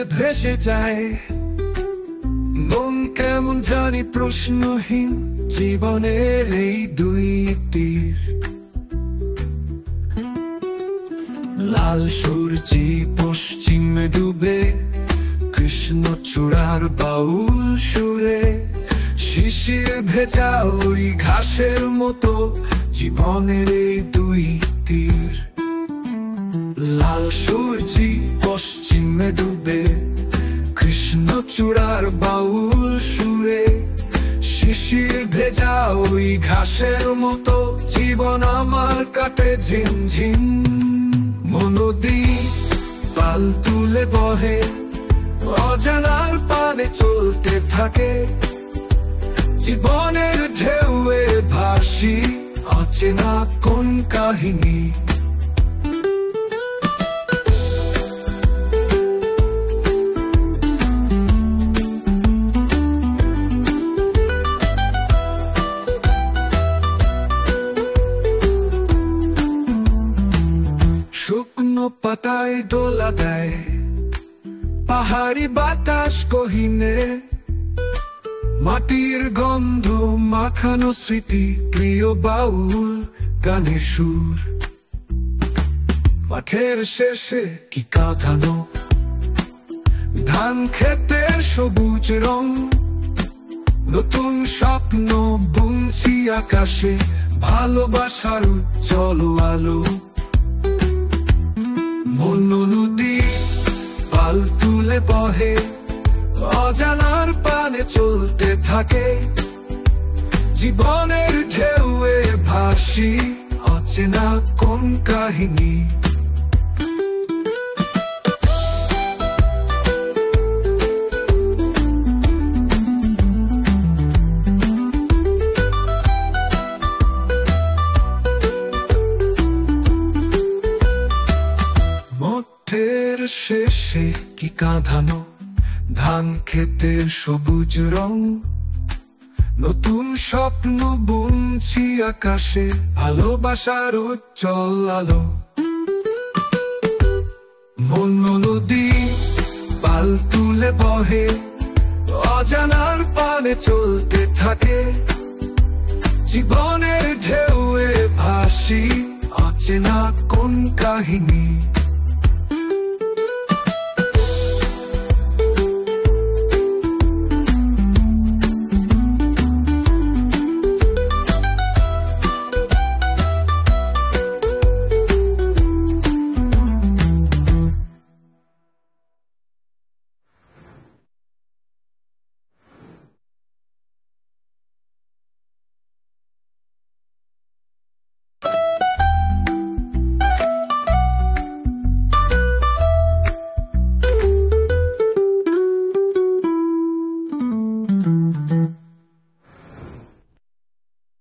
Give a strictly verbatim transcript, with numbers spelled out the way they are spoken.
ভেসে যায়, মন কেমন জানি প্রশ্নহীন, জীবনের এই দুই তীর। লাল সূর্যি পশ্চিমে ডুবে, কৃষ্ণচূড়ার বাউল সুরে, শিশির ভেজা ওই ঘাসের মতো, জীবনের এই দুই তীর। লাল সূর্যি পশ্চিমে ডুবে, কৃষ্ণচূড়ার বাউল সুরে, শিশির ভেজা ওই ঘাসের মতো, জীবন আমার কাটে ঝিমঝিম। নদী পাল তুলে বহে, অজানার পানে চলতে থাকে, জীবনের ঢেউয়ে ভাসি, অচেনা কোন কাহিনী। শুকনো পাতায় দোলা দেয়, পাহাড়ি বাতাস কহিনে, মাটির গন্ধ মাখানো স্মৃতি, প্রিয় বাউল গানের সুর। মাঠের শেষে কি কাঁদানো ধান ক্ষেতের সবুজ রং, নতুন স্বপ্ন বুনছি আকাশে, ভালোবাসার উজ্জ্বল আলো। মন নদী পাল তুলে বহে, অজানার পানে চলতে থাকে, জীবনের ঢেউয়ে ভাসি, অচেনা কোন কাহিনী। মাঠের শেষে কি কাঁদানো ধান ক্ষেতের সবুজ রং, নতুন স্বপ্ন বুনছি আকাশে, ভালোবাসার উজ্জ্বল আলো। মন নদী পাল তুলে বহে, অজানার পানে চলতে থাকে, জীবনের ঢেউয়ে ভাসি, অচেনা কোন কাহিনী।